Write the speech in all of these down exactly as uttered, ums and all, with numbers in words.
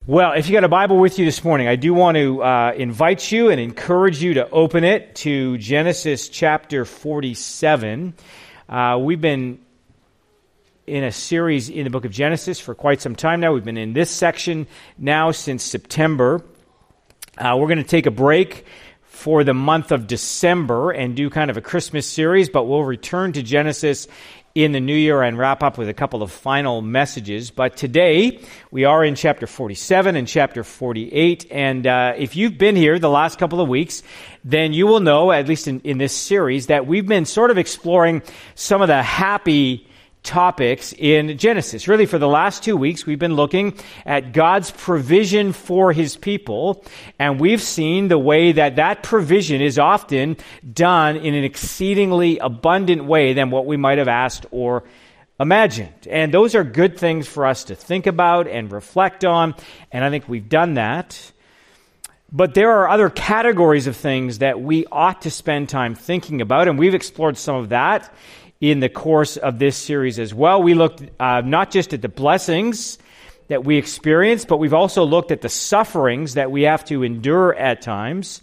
Well, if you got a Bible with you this morning, I do want to uh, invite you and encourage you to open it to Genesis chapter forty-seven. Uh, we've been in a series in the book of Genesis for quite some time now. We've been in this section now since September. Uh, we're going to take a break for the month of December and do kind of a Christmas series, but we'll return to Genesis in the new year and wrap up with a couple of final messages. But today, we are in chapter forty-seven and chapter forty-eight. And uh, if you've been here the last couple of weeks, then you will know, at least in, in this series, that we've been sort of exploring some of the happy topics in Genesis. Really, for the last two weeks, we've been looking at God's provision for His people, and we've seen the way that that provision is often done in an exceedingly abundant way than what we might have asked or imagined. And those are good things for us to think about and reflect on, and I think we've done that. But there are other categories of things that we ought to spend time thinking about, and we've explored some of that in the course of this series as well. We looked uh, not just at the blessings that we experience, but we've also looked at the sufferings that we have to endure at times.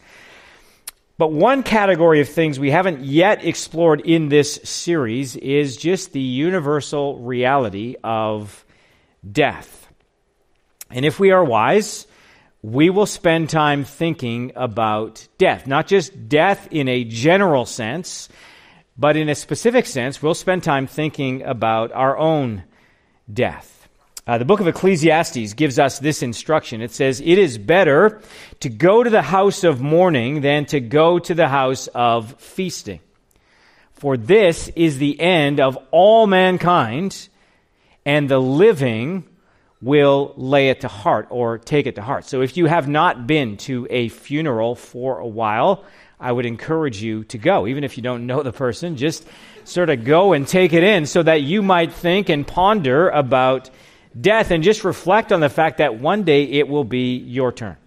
But one category of things we haven't yet explored in this series is just the universal reality of death. And if we are wise, we will spend time thinking about death, not just death in a general sense, but in a specific sense, we'll spend time thinking about our own death. Uh, the book of Ecclesiastes gives us this instruction. It says, "It is better to go to the house of mourning than to go to the house of feasting. For this is the end of all mankind, and the living will lay it to heart," or take it to heart. So if you have not been to a funeral for a while, I would encourage you to go. Even if you don't know the person, just sort of go and take it in so that you might think and ponder about death and just reflect on the fact that one day it will be your turn.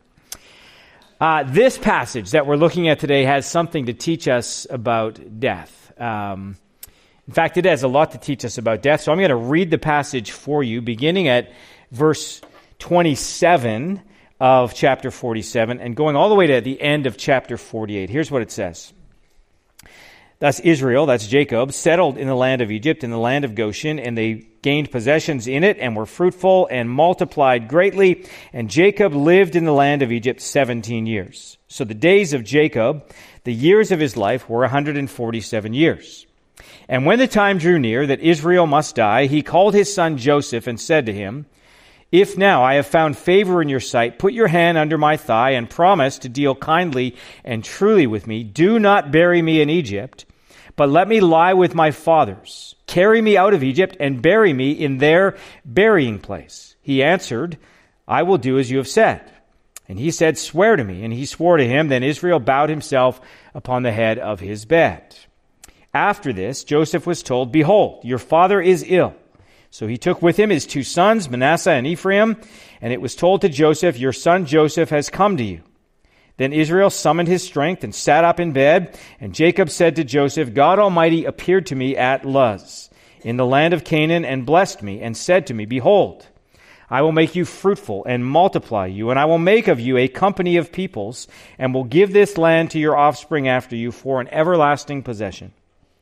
Uh, this passage that we're looking at today has something to teach us about death. Um, in fact, it has a lot to teach us about death. So I'm going to read the passage for you, beginning at verse twenty-seven of chapter forty-seven and going all the way to the end of chapter forty-eight. Here's what it says. "Thus Israel," that's Jacob, "settled in the land of Egypt, in the land of Goshen, and they gained possessions in it and were fruitful and multiplied greatly. And Jacob lived in the land of Egypt seventeen years. So the days of Jacob, the years of his life, were one hundred forty-seven years. And when the time drew near that Israel must die, he called his son Joseph and said to him, 'If now I have found favor in your sight, put your hand under my thigh and promise to deal kindly and truly with me. Do not bury me in Egypt, but let me lie with my fathers. Carry me out of Egypt and bury me in their burying place.' He answered, 'I will do as you have said.' And he said, 'Swear to me.' And he swore to him. Then Israel bowed himself upon the head of his bed. After this, Joseph was told, 'Behold, your father is ill.' So he took with him his two sons, Manasseh and Ephraim, and it was told to Joseph, 'Your son Joseph has come to you.' Then Israel summoned his strength and sat up in bed, and Jacob said to Joseph, 'God Almighty appeared to me at Luz, in the land of Canaan, and blessed me, and said to me, Behold, I will make you fruitful and multiply you, and I will make of you a company of peoples, and will give this land to your offspring after you for an everlasting possession.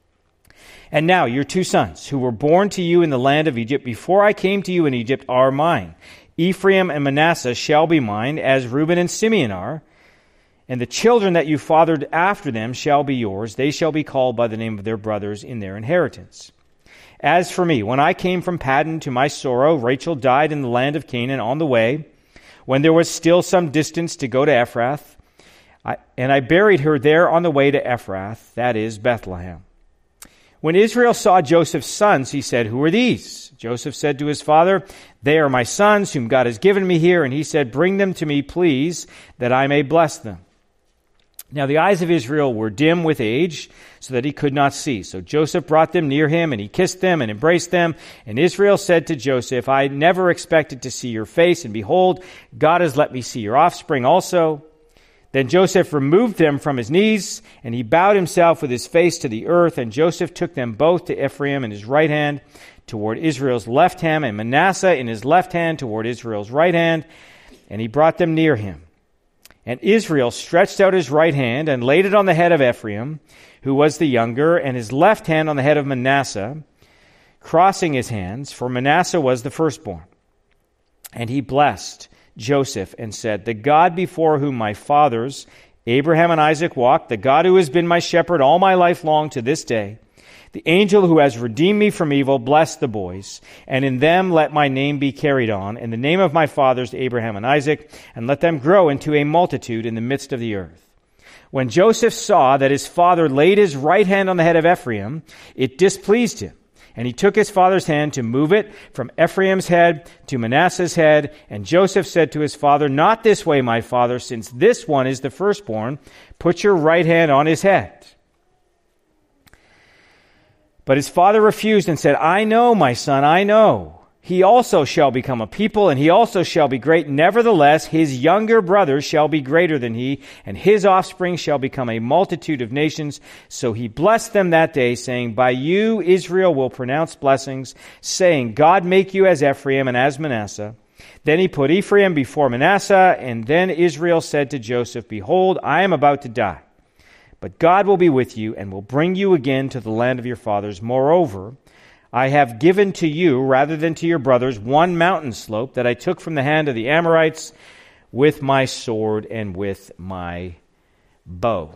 And now your two sons, who were born to you in the land of Egypt, before I came to you in Egypt, are mine. Ephraim and Manasseh shall be mine, as Reuben and Simeon are. And the children that you fathered after them shall be yours. They shall be called by the name of their brothers in their inheritance. As for me, when I came from Paddan to my sorrow, Rachel died in the land of Canaan on the way, when there was still some distance to go to Ephrath. I, and I buried her there on the way to Ephrath, that is, Bethlehem. When Israel saw Joseph's sons, he said, 'Who are these?' Joseph said to his father, 'They are my sons, whom God has given me here.' And he said, 'Bring them to me, please, that I may bless them.' Now the eyes of Israel were dim with age, so that he could not see. So Joseph brought them near him, and he kissed them and embraced them. And Israel said to Joseph, 'I never expected to see your face, and behold, God has let me see your offspring also.' Then Joseph removed them from his knees, and he bowed himself with his face to the earth. And Joseph took them both to Ephraim in his right hand toward Israel's left hand, and Manasseh in his left hand toward Israel's right hand. and he brought them near him. And Israel stretched out his right hand and laid it on the head of Ephraim, who was the younger, and his left hand on the head of Manasseh, crossing his hands, for Manasseh was the firstborn. And he blessed Joseph and said, "The God before whom my fathers, Abraham and Isaac, walked, the God who has been my shepherd all my life long to this day, the angel who has redeemed me from evil, bless the boys, and in them let my name be carried on, in the name of my fathers, Abraham and Isaac, and let them grow into a multitude in the midst of the earth." When Joseph saw that his father laid his right hand on the head of Ephraim, it displeased him. And he took his father's hand to move it from Ephraim's head to Manasseh's head. And Joseph said to his father, "Not this way, my father, since this one is the firstborn. Put your right hand on his head." But his father refused and said, "I know, my son, I know. He also shall become a people, and he also shall be great. Nevertheless, his younger brother shall be greater than he, and his offspring shall become a multitude of nations." So he blessed them that day, saying, "By you Israel will pronounce blessings, saying, God make you as Ephraim and as Manasseh." Then he put Ephraim before Manasseh, and then Israel said to Joseph, "Behold, I am about to die, but God will be with you, and will bring you again to the land of your fathers. Moreover, I have given to you, rather than to your brothers, one mountain slope that I took from the hand of the Amorites with my sword and with my bow."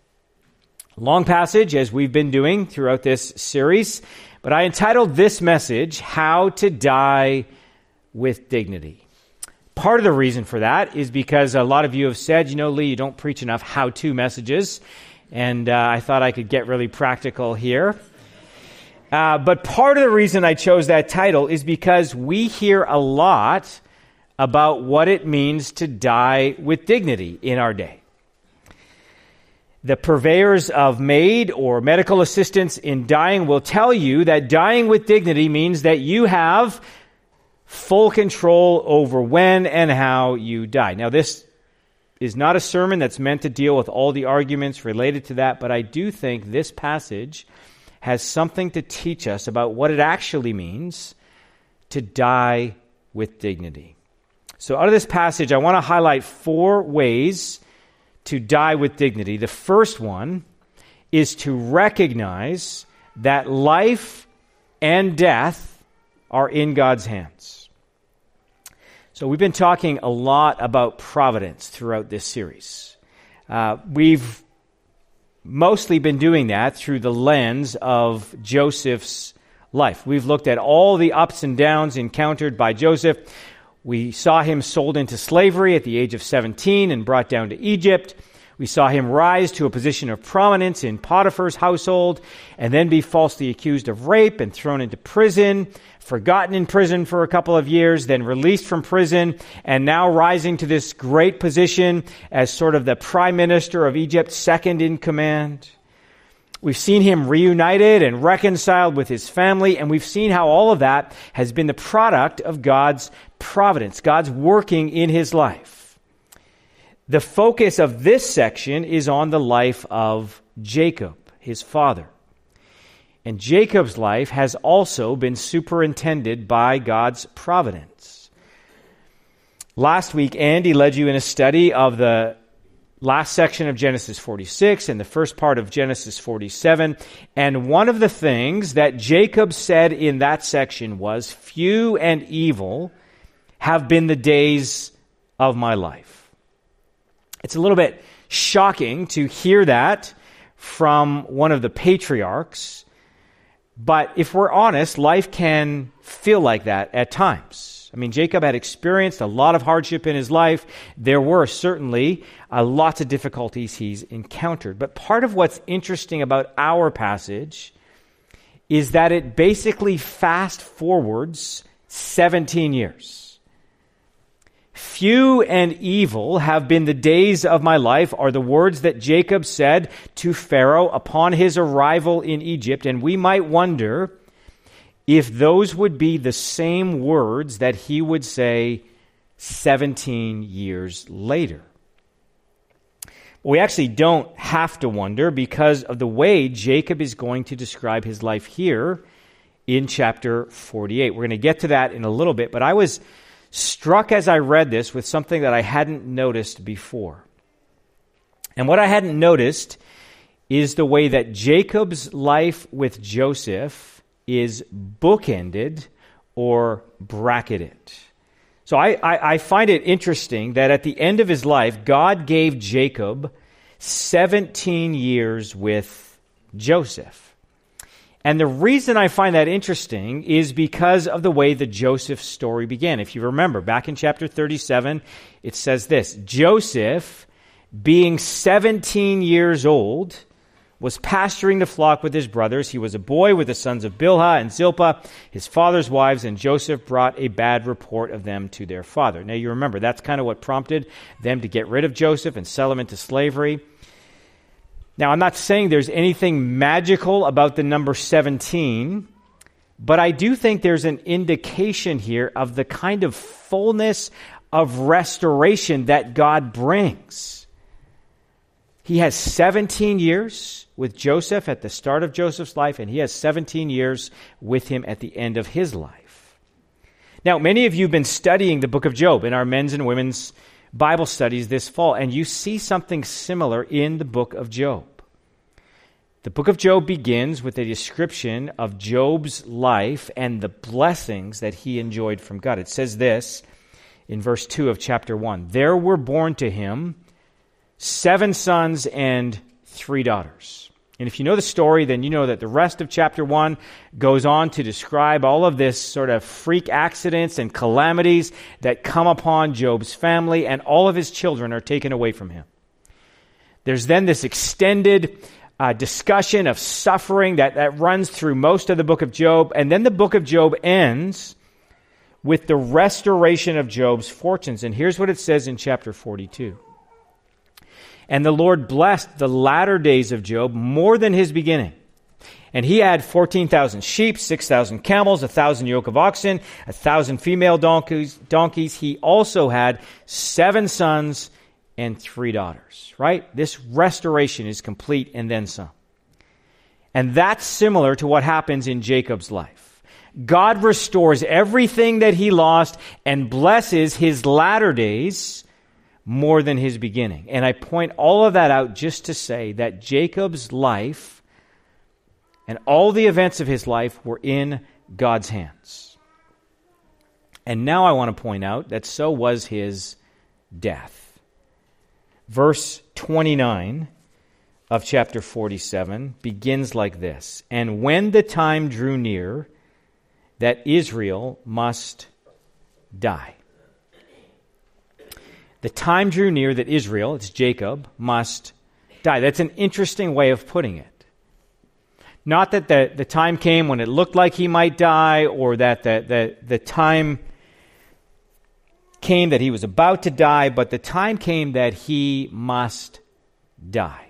Long passage, as we've been doing throughout this series, but I entitled this message, "How to Die with Dignity." Part of the reason for that is because a lot of you have said, you know, Lee, you don't preach enough how-to messages, and uh, I thought I could get really practical here. Uh, but part of the reason I chose that title is because we hear a lot about what it means to die with dignity in our day. The purveyors of maid or medical assistance in dying will tell you that dying with dignity means that you have full control over when and how you die. Now, this is not a sermon that's meant to deal with all the arguments related to that, but I do think this passage has something to teach us about what it actually means to die with dignity. So out of this passage, I want to highlight four ways to die with dignity. The first one is to recognize that life and death are in God's hands. So we've been talking a lot about providence throughout this series. Uh, we've mostly been doing that through the lens of Joseph's life. We've looked at all the ups and downs encountered by Joseph. We saw him sold into slavery at the age of seventeen and brought down to Egypt. We saw him rise to a position of prominence in Potiphar's household and then be falsely accused of rape and thrown into prison, forgotten in prison for a couple of years, then released from prison, and now rising to this great position as sort of the prime minister of Egypt, second in command. We've seen him reunited and reconciled with his family, and we've seen how all of that has been the product of God's providence, God's working in his life. The focus of this section is on the life of Jacob, his father. And Jacob's life has also been superintended by God's providence. Last week, Andy led you in a study of the last section of Genesis forty-six and the first part of Genesis forty-seven. And one of the things that Jacob said in that section was, "Few and evil have been the days of my life." It's a little bit shocking to hear that from one of the patriarchs. But if we're honest, life can feel like that at times. I mean, Jacob had experienced a lot of hardship in his life. There were certainly uh, lots of difficulties he's encountered. But part of what's interesting about our passage is that it basically fast forwards seventeen years. "Few and evil have been the days of my life," are the words that Jacob said to Pharaoh upon his arrival in Egypt. And we might wonder if those would be the same words that he would say seventeen years later. We actually don't have to wonder because of the way Jacob is going to describe his life here in chapter forty-eight. We're going to get to that in a little bit, but I was struck as I read this with something that I hadn't noticed before. And what I hadn't noticed is the way that Jacob's life with Joseph is bookended or bracketed. So I, I, I find it interesting that at the end of his life, God gave Jacob seventeen years with Joseph. And the reason I find that interesting is because of the way the Joseph story began. If you remember, back in chapter thirty-seven, it says this: Joseph, being seventeen years old, was pasturing the flock with his brothers. He was a boy with the sons of Bilhah and Zilpah, his father's wives, and Joseph brought a bad report of them to their father. Now you remember, that's kind of what prompted them to get rid of Joseph and sell him into slavery. Now, I'm not saying there's anything magical about the number seventeen, but I do think there's an indication here of the kind of fullness of restoration that God brings. He has seventeen years with Joseph at the start of Joseph's life, and he has seventeen years with him at the end of his life. Now, many of you have been studying the book of Job in our men's and women's Bible studies this fall, and you see something similar in the book of Job. The book of Job begins with a description of Job's life and the blessings that he enjoyed from God. It says this in verse two of chapter one: there were born to him seven sons and three daughters. And if you know the story, then you know that the rest of chapter one goes on to describe all of this sort of freak accidents and calamities that come upon Job's family, and all of his children are taken away from him. There's then this extended uh, discussion of suffering that, that runs through most of the book of Job, and then the book of Job ends with the restoration of Job's fortunes. And here's what it says in chapter forty-two. And the Lord blessed the latter days of Job more than his beginning. And he had fourteen thousand sheep, six thousand camels, one thousand yoke of oxen, one thousand female donkeys. donkeys. He also had seven sons and three daughters, right? This restoration is complete and then some. And that's similar to what happens in Jacob's life. God restores everything that he lost and blesses his latter days more than his beginning. And I point all of that out just to say that Jacob's life and all the events of his life were in God's hands. And now I want to point out that so was his death. Verse twenty-nine of chapter forty-seven begins like this: and when the time drew near that Israel must die. The time drew near that Israel, it's Jacob, must die. That's an interesting way of putting it. Not that the, the time came when it looked like he might die, or that the, the, the time came that he was about to die, but the time came that he must die.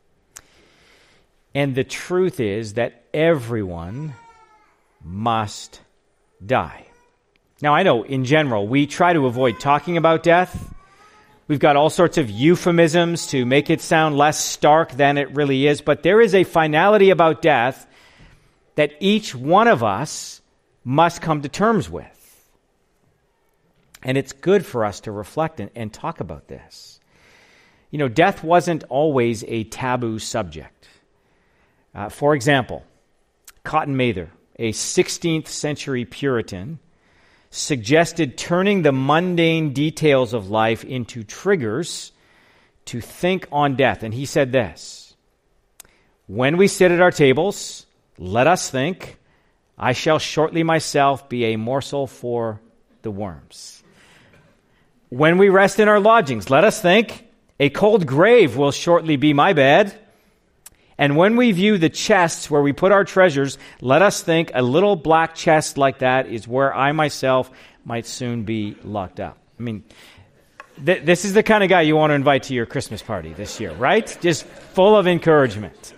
And the truth is that everyone must die. Now, I know in general we try to avoid talking about death. We've got all sorts of euphemisms to make it sound less stark than it really is, but there is a finality about death that each one of us must come to terms with. And it's good for us to reflect and, and talk about this. You know, death wasn't always a taboo subject. Uh, for example, Cotton Mather, a sixteenth century Puritan, suggested turning the mundane details of life into triggers to think on death. And he said this: when we sit at our tables, let us think, I shall shortly myself be a morsel for the worms. When we rest in our lodgings, let us think, a cold grave will shortly be my bed. And when we view the chests where we put our treasures, let us think, a little black chest like that is where I myself might soon be locked up. I mean, th- this is the kind of guy you want to invite to your Christmas party this year, right? Just full of encouragement.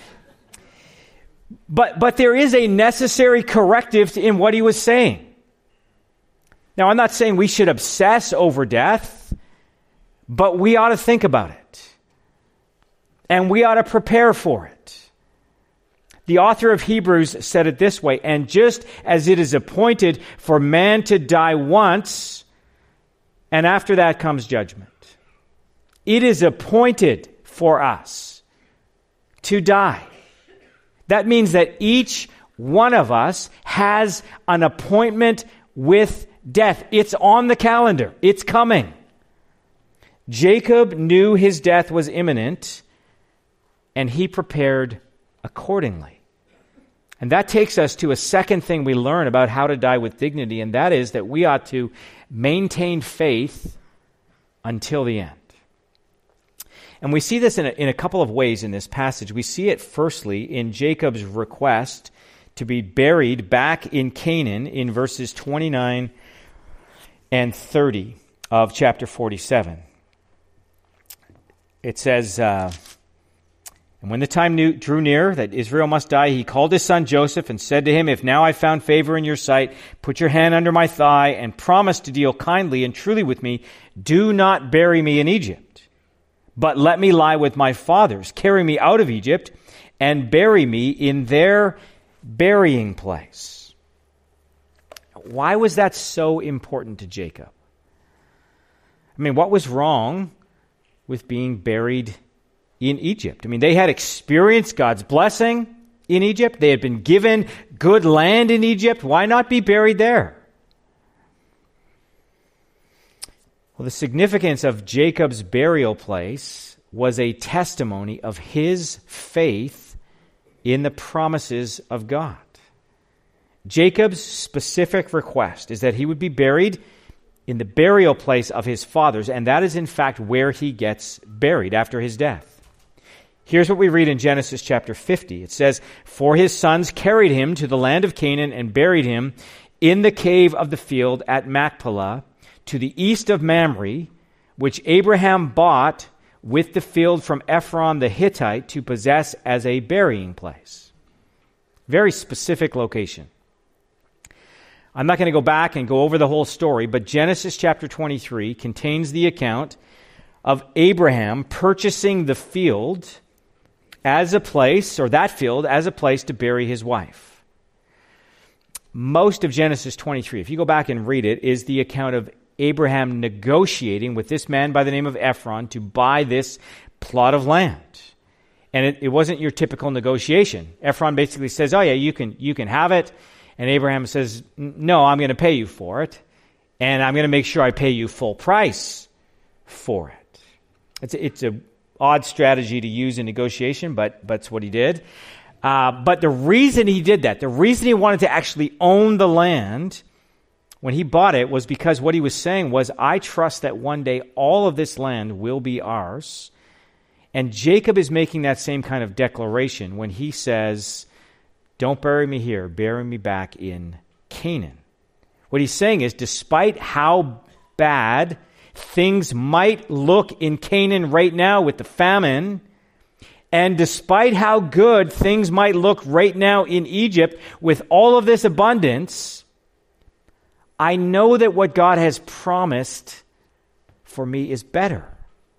But but there is a necessary corrective in what he was saying. Now, I'm not saying we should obsess over death, but we ought to think about it. And we ought to prepare for it. The author of Hebrews said it this way: and just as it is appointed for man to die once, and after that comes judgment. It is appointed for us to die. That means that each one of us has an appointment with death. It's on the calendar. It's coming. Jacob knew his death was imminent, and he prepared accordingly. And that takes us to a second thing we learn about how to die with dignity, and that is that we ought to maintain faith until the end. And we see this in a, in a couple of ways in this passage. We see it firstly in Jacob's request to be buried back in Canaan in verses twenty-nine and thirty of chapter forty-seven. It says, uh, and when the time knew, drew near that Israel must die, he called his son Joseph and said to him, if now I found favor in your sight, put your hand under my thigh and promise to deal kindly and truly with me. Do not bury me in Egypt, but let me lie with my fathers. Carry me out of Egypt and bury me in their burying place. Why was that so important to Jacob? I mean, what was wrong with being buried in Egypt? I mean, they had experienced God's blessing in Egypt. They had been given good land in Egypt. Why not be buried there? Well, the significance of Jacob's burial place was a testimony of his faith in the promises of God. Jacob's specific request is that he would be buried in the burial place of his fathers, and that is in fact where he gets buried after his death. Here's what we read in Genesis chapter fifty. It says, for his sons carried him to the land of Canaan and buried him in the cave of the field at Machpelah, to the east of Mamre, which Abraham bought with the field from Ephron the Hittite to possess as a burying place. Very specific location. I'm not going to go back and go over the whole story, but Genesis chapter twenty-three contains the account of Abraham purchasing the field as a place, or that field as a place to bury his wife. Most of Genesis twenty-three, if you go back and read it, is the account of Abraham negotiating with this man by the name of Ephron to buy this plot of land. And it, it wasn't your typical negotiation. Ephron basically says, oh yeah, you can you can have it. And Abraham says, no, I'm going to pay you for it. And I'm going to make sure I pay you full price for it. It's a, it's a odd strategy to use in negotiation, but, but it's what he did. Uh, but the reason he did that, the reason he wanted to actually own the land when he bought it, was because what he was saying was, I trust that one day all of this land will be ours. And Jacob is making that same kind of declaration when he says, don't bury me here, bury me back in Canaan. What he's saying is, despite how bad things might look in Canaan right now with the famine, and despite how good things might look right now in Egypt with all of this abundance, I know that what God has promised for me is better.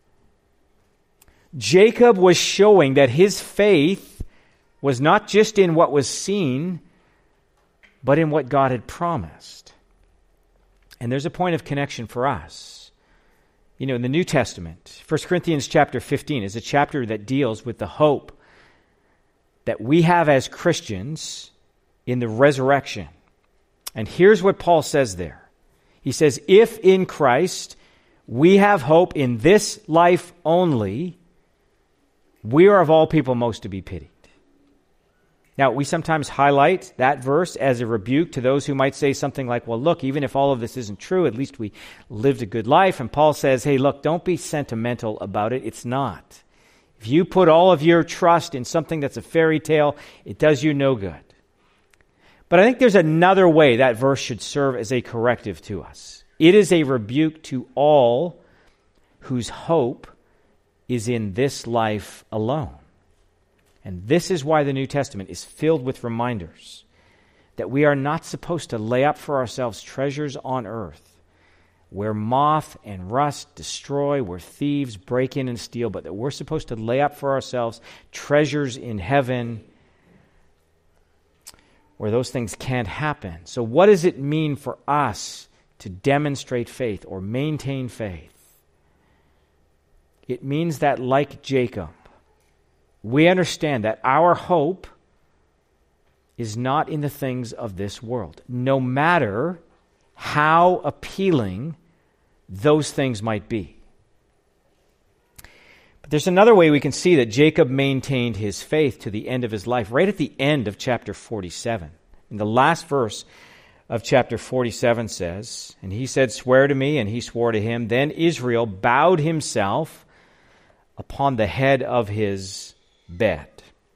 Jacob was showing that his faith was not just in what was seen, but in what God had promised. And there's a point of connection for us. You know, in the New Testament, First Corinthians chapter fifteen is a chapter that deals with the hope that we have as Christians in the resurrection. And here's what Paul says there. He says, if in Christ we have hope in this life only, we are of all people most to be pitied. Now, we sometimes highlight that verse as a rebuke to those who might say something like, well, look, even if all of this isn't true, at least we lived a good life. And Paul says, hey, look, don't be sentimental about it. It's not. If you put all of your trust in something that's a fairy tale, it does you no good. But I think there's another way that verse should serve as a corrective to us. It is a rebuke to all whose hope is in this life alone. And this is why the New Testament is filled with reminders that we are not supposed to lay up for ourselves treasures on earth where moth and rust destroy, where thieves break in and steal, but that we're supposed to lay up for ourselves treasures in heaven where those things can't happen. So what does it mean for us to demonstrate faith or maintain faith, it means that, like Jacob, we understand that our hope is not in the things of this world, no matter how appealing those things might be. But there's another way we can see that Jacob maintained his faith to the end of his life, right at the end of chapter forty-seven. In the last verse of chapter forty-seven says, "And he said, 'Swear to me,' and he swore to him. Then Israel bowed himself upon the head of his bed."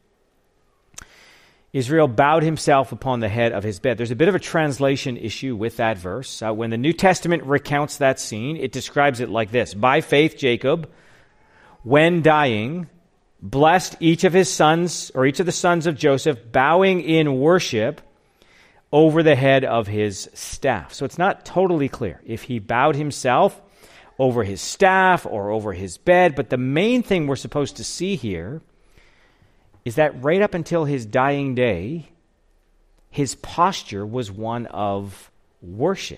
Israel bowed himself upon the head of his bed. There's a bit of a translation issue with that verse. Uh, when the New Testament recounts that scene, it describes it like this: "By faith, Jacob, when dying, blessed each of his sons, or each of the sons of Joseph, bowing in worship over the head of his staff." So it's not totally clear if he bowed himself over his staff or over his bed, but the main thing we're supposed to see here is that right up until his dying day, his posture was one of worship.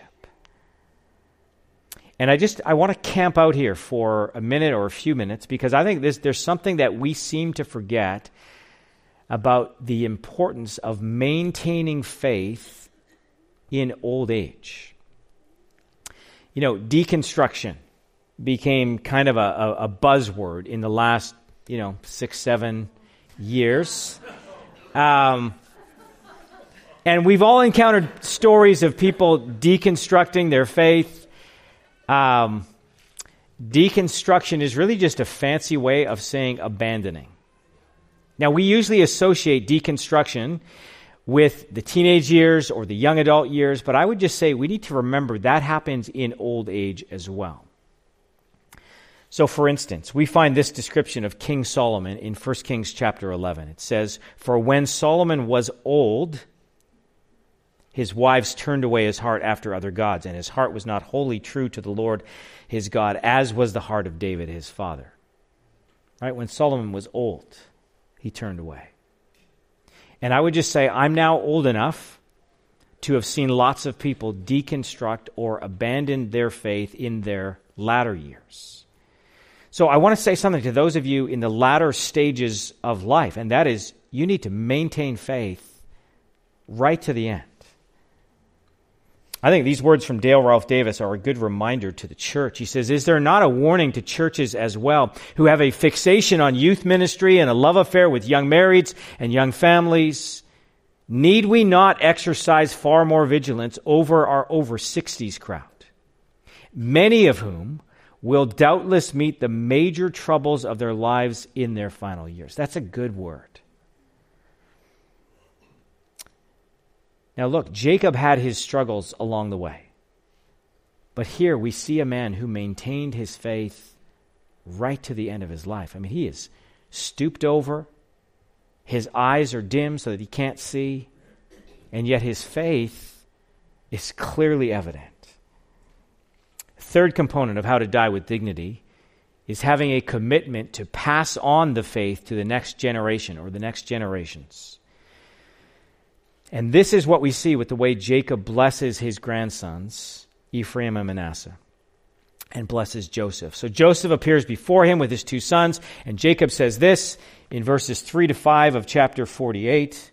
And I just, I want to camp out here for a minute or a few minutes, because I think this, there's something that we seem to forget about the importance of maintaining faith in old age. You know, deconstruction became kind of a, a, a buzzword in the last, you know, six, seven years. Um, and we've all encountered stories of people deconstructing their faith. Um, deconstruction is really just a fancy way of saying abandoning. Now, we usually associate deconstruction with the teenage years or the young adult years, but I would just say we need to remember that happens in old age as well. So, for instance, we find this description of King Solomon in First Kings chapter eleven. It says, "For when Solomon was old, his wives turned away his heart after other gods, and his heart was not wholly true to the Lord his God, as was the heart of David his father." Right? When Solomon was old, he turned away. And I would just say, I'm now old enough to have seen lots of people deconstruct or abandon their faith in their latter years. So I want to say something to those of you in the latter stages of life, and that is, you need to maintain faith right to the end. I think these words from Dale Ralph Davis are a good reminder to the church. He says, "Is there not a warning to churches as well who have a fixation on youth ministry and a love affair with young marrieds and young families? Need we not exercise far more vigilance over our over sixties crowd, many of whom will doubtless meet the major troubles of their lives in their final years?" That's a good word. Now look, Jacob had his struggles along the way. But here we see a man who maintained his faith right to the end of his life. I mean, he is stooped over. His eyes are dim so that he can't see. And yet his faith is clearly evident. Third component of how to die with dignity is having a commitment to pass on the faith to the next generation or the next generations. And this is what we see with the way Jacob blesses his grandsons, Ephraim and Manasseh, and blesses Joseph. So Joseph appears before him with his two sons, and Jacob says this in verses three to five of chapter forty-eight.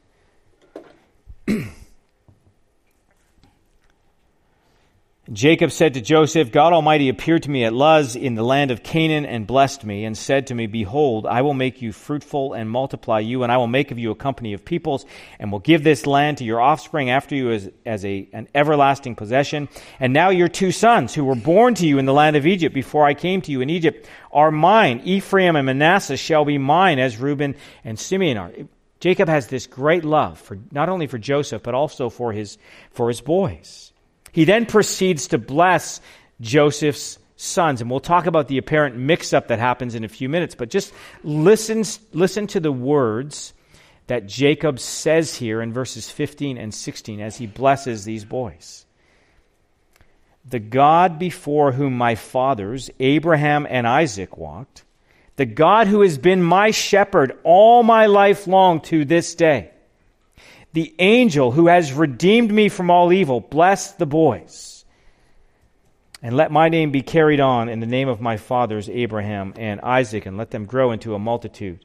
Jacob said to Joseph, "God Almighty appeared to me at Luz in the land of Canaan and blessed me and said to me, 'Behold, I will make you fruitful and multiply you, and I will make of you a company of peoples, and will give this land to your offspring after you as, as a, an everlasting possession. And now your two sons, who were born to you in the land of Egypt before I came to you in Egypt, are mine. Ephraim and Manasseh shall be mine, as Reuben and Simeon are.'" Jacob has this great love for not only for Joseph, but also for his for his boys. He then proceeds to bless Joseph's sons. And we'll talk about the apparent mix-up that happens in a few minutes. But just listen, listen to the words that Jacob says here in verses fifteen and sixteen as he blesses these boys. "The God before whom my fathers, Abraham and Isaac, walked, the God who has been my shepherd all my life long to this day, the angel who has redeemed me from all evil, bless the boys. And let my name be carried on in the name of my fathers Abraham and Isaac, and let them grow into a multitude.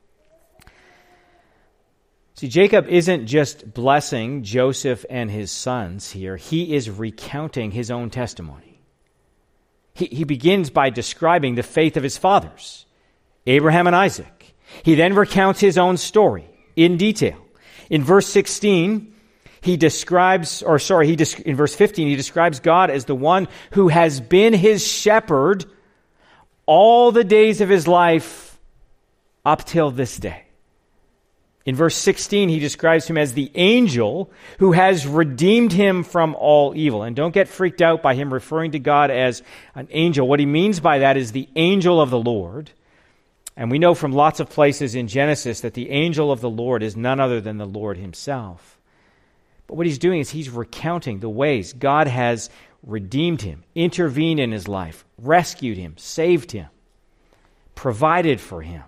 See, Jacob isn't just blessing Joseph and his sons here. He is recounting his own testimony. He, he begins by describing the faith of his fathers, Abraham and Isaac. He then recounts his own story in detail. In verse sixteen, he describes, or sorry, he in verse fifteen, he describes God as the one who has been his shepherd all the days of his life up till this day. In verse sixteen, he describes him as the angel who has redeemed him from all evil. And don't get freaked out by him referring to God as an angel. What he means by that is the angel of the Lord. And we know from lots of places in Genesis that the angel of the Lord is none other than the Lord himself. But what he's doing is he's recounting the ways God has redeemed him, intervened in his life, rescued him, saved him, provided for him.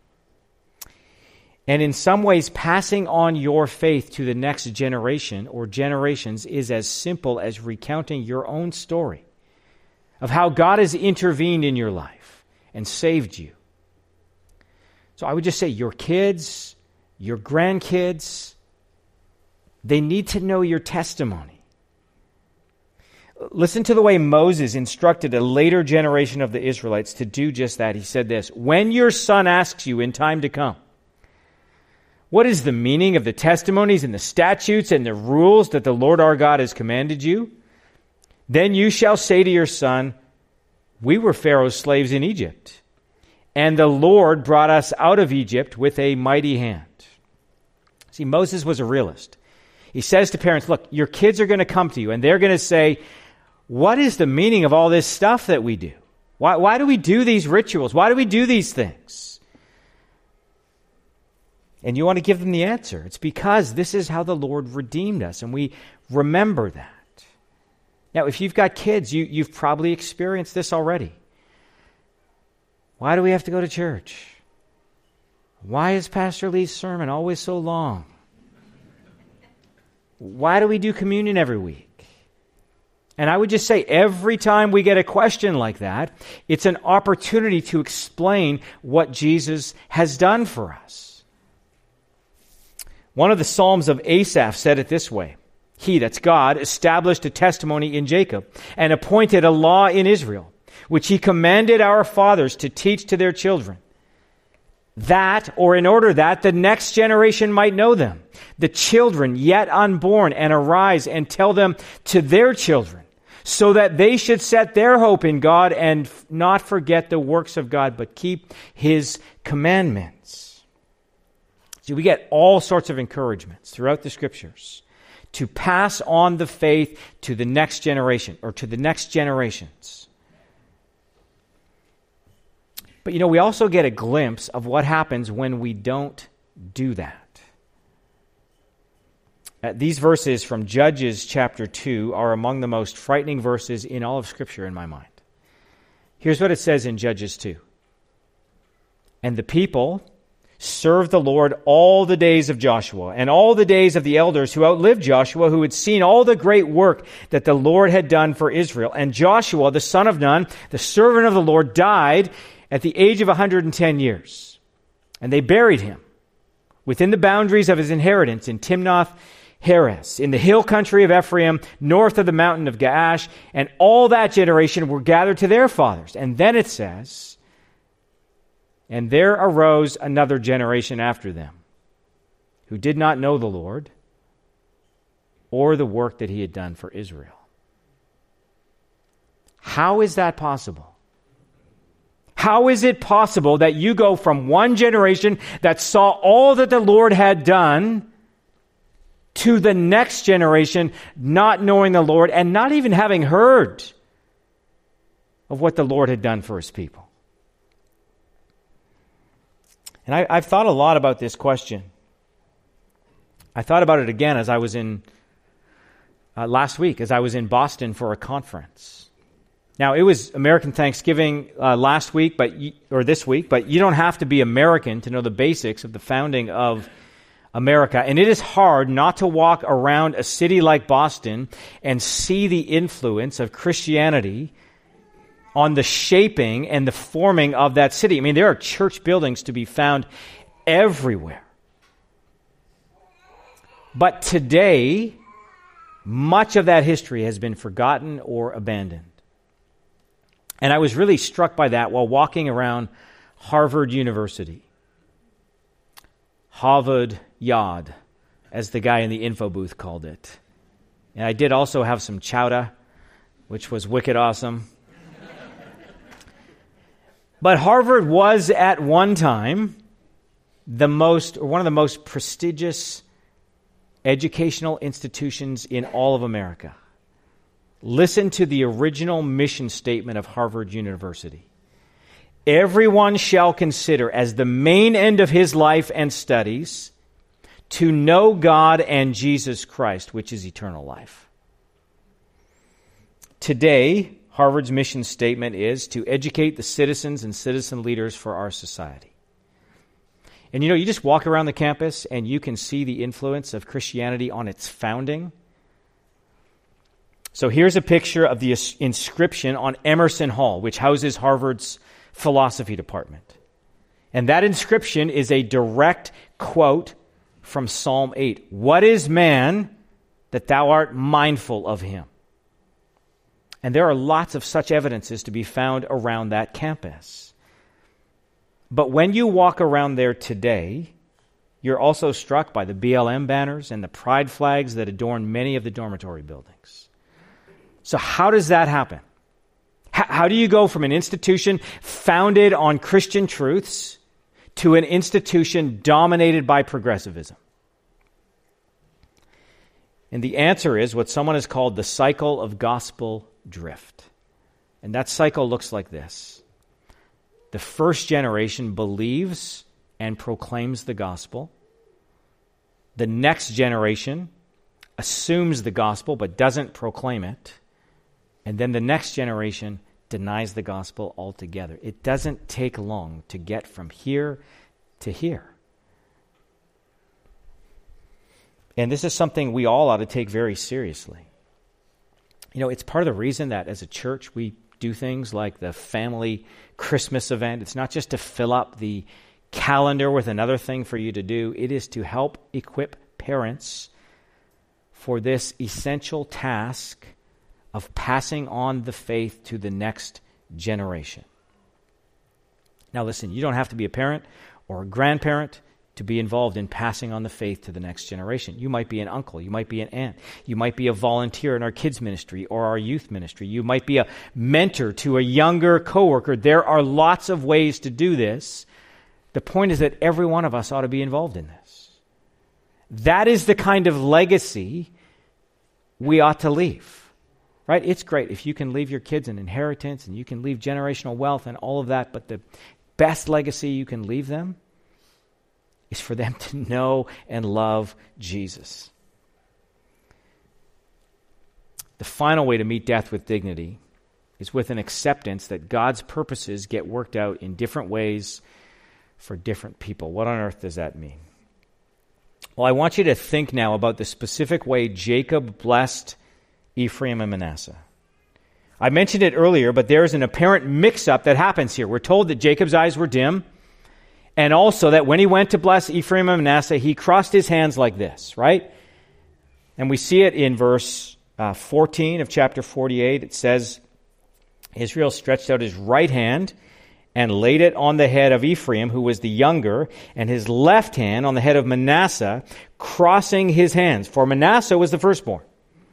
And in some ways, passing on your faith to the next generation or generations is as simple as recounting your own story of how God has intervened in your life and saved you. So I would just say your kids, your grandkids, they need to know your testimony. Listen to the way Moses instructed a later generation of the Israelites to do just that. He said this, "When your son asks you in time to come, what is the meaning of the testimonies and the statutes and the rules that the Lord our God has commanded you? Then you shall say to your son, we were Pharaoh's slaves in Egypt, and the Lord brought us out of Egypt with a mighty hand." See, Moses was a realist. He says to parents, look, your kids are going to come to you, and they're going to say, what is the meaning of all this stuff that we do? Why, why do we do these rituals? Why do we do these things? And you want to give them the answer. It's because this is how the Lord redeemed us, and we remember that. Now, if you've got kids, you, you've probably experienced this already. Why do we have to go to church? Why is Pastor Lee's sermon always so long? Why do we do communion every week? And I would just say every time we get a question like that, it's an opportunity to explain what Jesus has done for us. One of the Psalms of Asaph said it this way. He, that's God, established a testimony in Jacob and appointed a law in Israel, which he commanded our fathers to teach to their children. That, or in order that the next generation might know them, the children yet unborn, and arise and tell them to their children, so that they should set their hope in God and not forget the works of God, but keep his commandments. See, we get all sorts of encouragements throughout the scriptures to pass on the faith to the next generation or to the next generations. But, you know, we also get a glimpse of what happens when we don't do that. Uh, these verses from Judges chapter two are among the most frightening verses in all of Scripture in my mind. Here's what it says in Judges two. "And the people served the Lord all the days of Joshua and all the days of the elders who outlived Joshua, who had seen all the great work that the Lord had done for Israel. And Joshua, the son of Nun, the servant of the Lord, died at the age of one hundred ten years. And they buried him within the boundaries of his inheritance in Timnath-Heres, in the hill country of Ephraim, north of the mountain of Gaash. And all that generation were gathered to their fathers." And then it says, "And there arose another generation after them, who did not know the Lord or the work that he had done for Israel." How is that possible? How is it possible that you go from one generation that saw all that the Lord had done to the next generation not knowing the Lord and not even having heard of what the Lord had done for his people? And I, I've thought a lot about this question. I thought about it again as I was in, uh, last week, as I was in Boston for a conference. Now, it was American Thanksgiving uh, last week, but you, or this week, but you don't have to be American to know the basics of the founding of America. And it is hard not to walk around a city like Boston and see the influence of Christianity on the shaping and the forming of that city. I mean, there are church buildings to be found everywhere. But today, much of that history has been forgotten or abandoned. And I was really struck by that while walking around Harvard University. Harvard Yard, as the guy in the info booth called it. And I did also have some chowder, which was wicked awesome. But Harvard was at one time the most, or one of the most prestigious educational institutions in all of America. Listen to the original mission statement of Harvard University. Everyone shall consider as the main end of his life and studies to know God and Jesus Christ, which is eternal life. Today, Harvard's mission statement is to educate the citizens and citizen leaders for our society. And you know, you just walk around the campus and you can see the influence of Christianity on its founding. So here's a picture of the inscription on Emerson Hall, which houses Harvard's philosophy department. And that inscription is a direct quote from Psalm eight. What is man that thou art mindful of him? And there are lots of such evidences to be found around that campus. But when you walk around there today, you're also struck by the B L M banners and the pride flags that adorn many of the dormitory buildings. So how does that happen? H- how do you go from an institution founded on Christian truths to an institution dominated by progressivism? And the answer is what someone has called the cycle of gospel drift. And that cycle looks like this. The first generation believes and proclaims the gospel. The next generation assumes the gospel but doesn't proclaim it. And then the next generation denies the gospel altogether. It doesn't take long to get from here to here. And this is something we all ought to take very seriously. You know, it's part of the reason that as a church we do things like the family Christmas event. It's not just to fill up the calendar with another thing for you to do. It is to help equip parents for this essential task of passing on the faith to the next generation. Now listen, you don't have to be a parent or a grandparent to be involved in passing on the faith to the next generation. You might be an uncle, you might be an aunt, you might be a volunteer in our kids ministry or our youth ministry, you might be a mentor to a younger coworker. There are lots of ways to do this. The point is that every one of us ought to be involved in this. That is the kind of legacy we ought to leave. Right? It's great if you can leave your kids an inheritance and you can leave generational wealth and all of that, but the best legacy you can leave them is for them to know and love Jesus. The final way to meet death with dignity is with an acceptance that God's purposes get worked out in different ways for different people. What on earth does that mean? Well, I want you to think now about the specific way Jacob blessed Ephraim and Manasseh. I mentioned it earlier, but there's an apparent mix-up that happens here. We're told that Jacob's eyes were dim, and also that when he went to bless Ephraim and Manasseh, he crossed his hands like this, right? And we see it in verse uh, fourteen of chapter forty-eight. It says, Israel stretched out his right hand and laid it on the head of Ephraim, who was the younger, and his left hand on the head of Manasseh, crossing his hands. For Manasseh was the firstborn.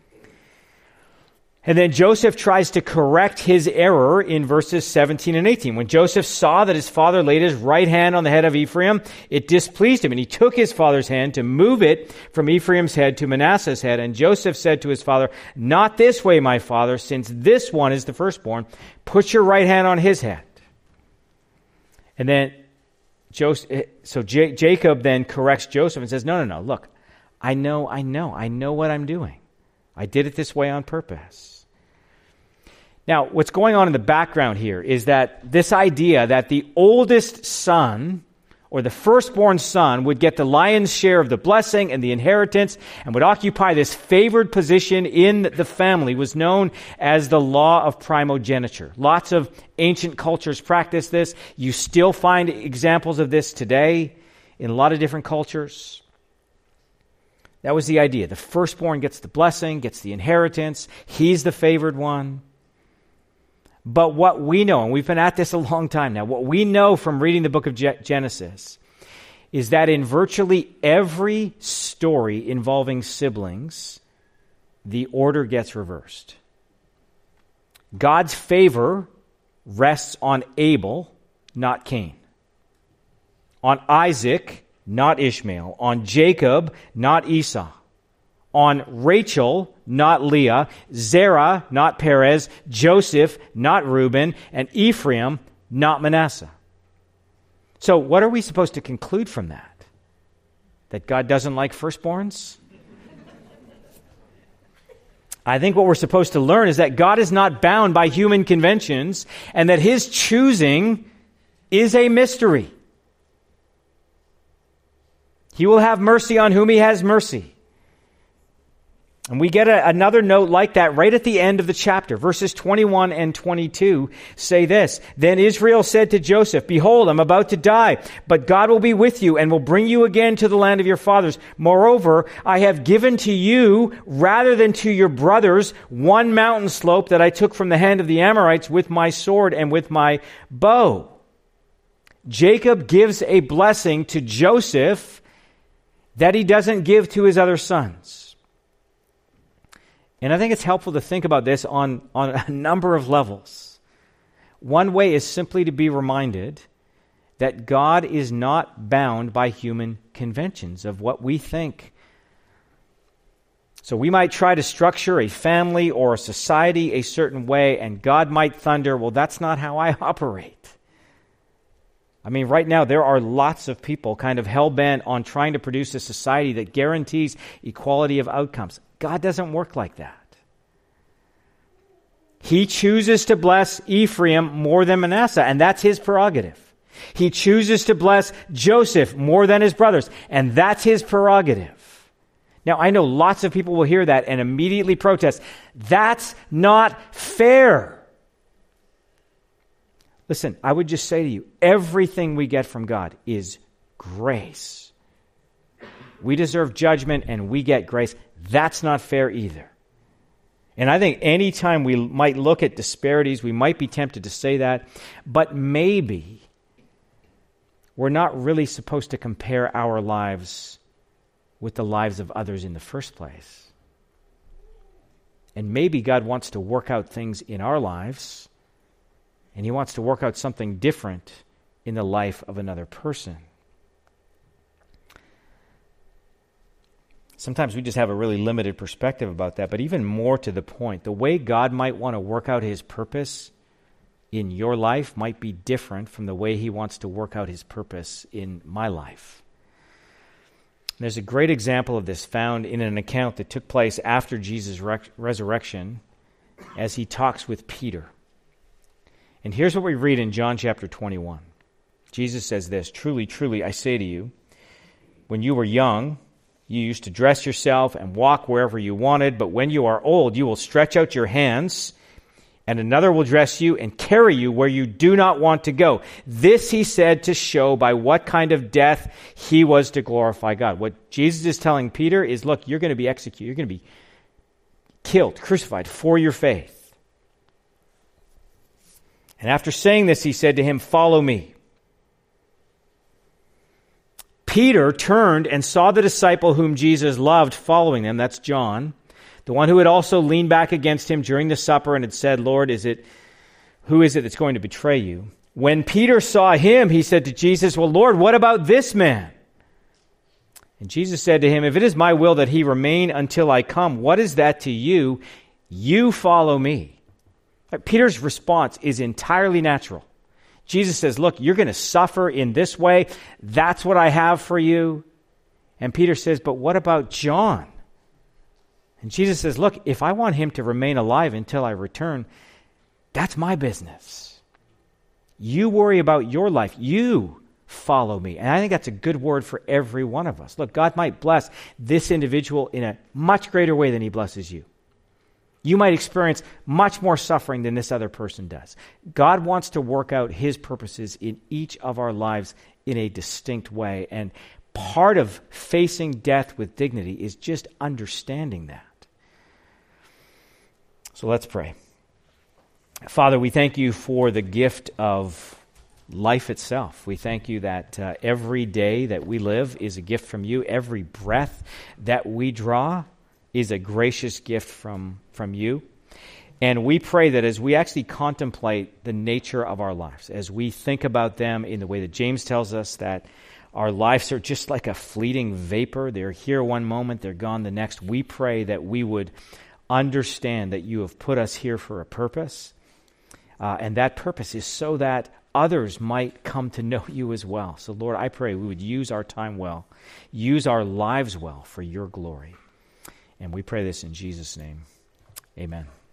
And then Joseph tries to correct his error in verses seventeen and eighteen. When Joseph saw that his father laid his right hand on the head of Ephraim, it displeased him, and he took his father's hand to move it from Ephraim's head to Manasseh's head. And Joseph said to his father, "Not this way, my father, since this one is the firstborn. Put your right hand on his head." And then Joseph, so J- Jacob then corrects Joseph and says, "No, no, no, look, I know, I know, I know what I'm doing. I did it this way on purpose." Now, what's going on in the background here is that this idea that the oldest son or the firstborn son, would get the lion's share of the blessing and the inheritance and would occupy this favored position in the family was known as the law of primogeniture. Lots of ancient cultures practice this. You still find examples of this today in a lot of different cultures. That was the idea. The firstborn gets the blessing, gets the inheritance. He's the favored one. But what we know, and we've been at this a long time now, what we know from reading the book of Genesis is that in virtually every story involving siblings, the order gets reversed. God's favor rests on Abel, not Cain. On Isaac, not Ishmael. On Jacob, not Esau. On Rachel, not Leah. Zerah, not Perez. Joseph, not Reuben. And Ephraim, not Manasseh. So what are we supposed to conclude from that? That God doesn't like firstborns? I think what we're supposed to learn is that God is not bound by human conventions and that His choosing is a mystery. He will have mercy on whom He has mercy. And we get a, another note like that right at the end of the chapter. Verses twenty-one and twenty-two say this. Then Israel said to Joseph, behold, I'm about to die, but God will be with you and will bring you again to the land of your fathers. Moreover, I have given to you, rather than to your brothers, one mountain slope that I took from the hand of the Amorites with my sword and with my bow. Jacob gives a blessing to Joseph that he doesn't give to his other sons. And I think it's helpful to think about this on, on a number of levels. One way is simply to be reminded that God is not bound by human conventions of what we think. So we might try to structure a family or a society a certain way, and God might thunder, well, that's not how I operate. I mean, right now there are lots of people kind of hell-bent on trying to produce a society that guarantees equality of outcomes. God doesn't work like that. He chooses to bless Ephraim more than Manasseh, and that's His prerogative. He chooses to bless Joseph more than his brothers, and that's His prerogative. Now, I know lots of people will hear that and immediately protest. That's not fair. Listen, I would just say to you, everything we get from God is grace. We deserve judgment and we get grace. That's not fair either. And I think anytime we might look at disparities, we might be tempted to say that, but maybe we're not really supposed to compare our lives with the lives of others in the first place. And maybe God wants to work out things in our lives, and He wants to work out something different in the life of another person. Sometimes we just have a really limited perspective about that, but even more to the point, the way God might want to work out His purpose in your life might be different from the way He wants to work out His purpose in my life. There's a great example of this found in an account that took place after Jesus' rec- resurrection as He talks with Peter. And here's what we read in John chapter twenty-one. Jesus says this, "Truly, truly, I say to you, when you were young, you used to dress yourself and walk wherever you wanted, but when you are old, you will stretch out your hands, and another will dress you and carry you where you do not want to go." This He said to show by what kind of death He was to glorify God. What Jesus is telling Peter is, look, you're going to be executed. You're going to be killed, crucified for your faith. And after saying this, He said to him, "Follow me." Peter turned and saw the disciple whom Jesus loved following them. That's John, the one who had also leaned back against Him during the supper and had said, "Lord, is it who is it that's going to betray you?" When Peter saw him, he said to Jesus, "Well, Lord, what about this man?" And Jesus said to him, "If it is my will that he remain until I come, what is that to you? You follow me." Peter's response is entirely natural. Jesus says, look, you're going to suffer in this way. That's what I have for you. And Peter says, but what about John? And Jesus says, look, if I want him to remain alive until I return, that's my business. You worry about your life. You follow me. And I think that's a good word for every one of us. Look, God might bless this individual in a much greater way than he blesses you. You might experience much more suffering than this other person does. God wants to work out his purposes in each of our lives in a distinct way. And part of facing death with dignity is just understanding that. So let's pray. Father, we thank you for the gift of life itself. We thank you that uh, every day that we live is a gift from you. Every breath that we draw is a gracious gift from, from you. And we pray that as we actually contemplate the nature of our lives, as we think about them in the way that James tells us, that our lives are just like a fleeting vapor. They're here one moment, they're gone the next. We pray that we would understand that you have put us here for a purpose. Uh, and that purpose is so that others might come to know you as well. So Lord, I pray we would use our time well, use our lives well for your glory. And we pray this in Jesus' name. Amen.